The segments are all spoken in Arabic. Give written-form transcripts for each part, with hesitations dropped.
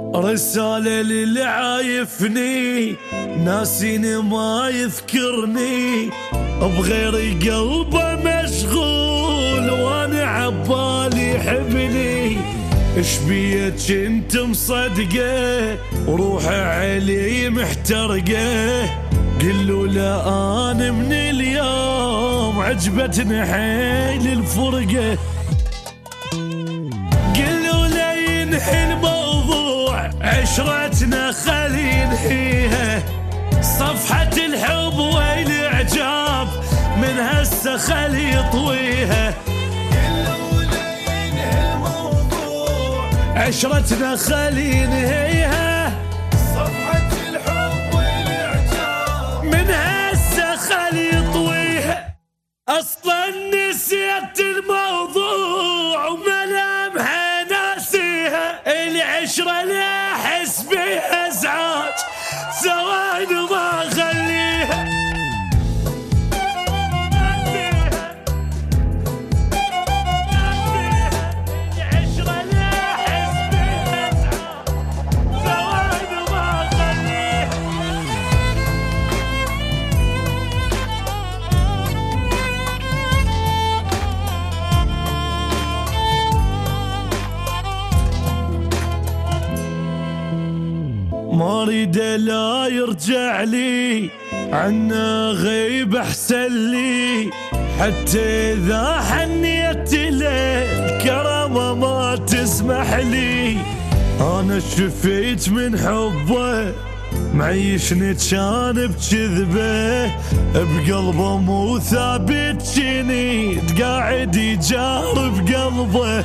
رسالة للي عايفني ناسيني ما يذكرني بغيري قلبه مشغول وانا عبالي يحبني اش بيك انت مصدقه وروحي علي محترقه قلو لا انا من اليوم عجبتني حيل الفرقه قلو لا ينحي الموضوع عشرتنا خلي نحيها صفحة الحب والاعجاب من هسه خلي يطويها قلو لا ينحي الموضوع عشرتنا خلي نهيها صفحة الحب والاعجاب من هسه خلي يطويها اصلا نسيت الموضوع وملامحه ناسيها العشرة لا احس بيها ازعاج ثواني ما اخليها العشرة لا احس بيها ازعاج ثواني ما اخليها ما اريد لا يرجع لي عنا غيب احسن لي حتى اذا حنيت له الكرامه ما تسمح لي انا شفيت من حبه معيشني كان بكذبه بقلبه مو ثابت جنيد قاعد يجارب قلبه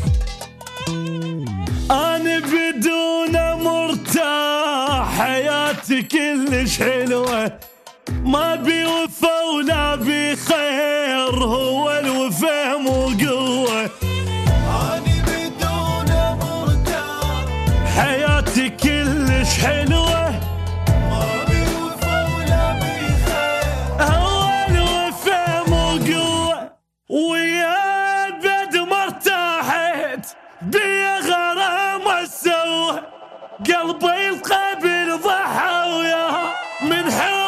انا بدونه مرتاح حياتي كلش حلوه ما بي وفا ولا بي خير هو الوفا مو قوه انا بدونه مرتاح حياتي كلش حلوه ما بي وفا ولا بي خير هو الوفا مو قوه ويا بد ما ارتاحت بي غرام سوى قلبي القبل ضحى وياه من حب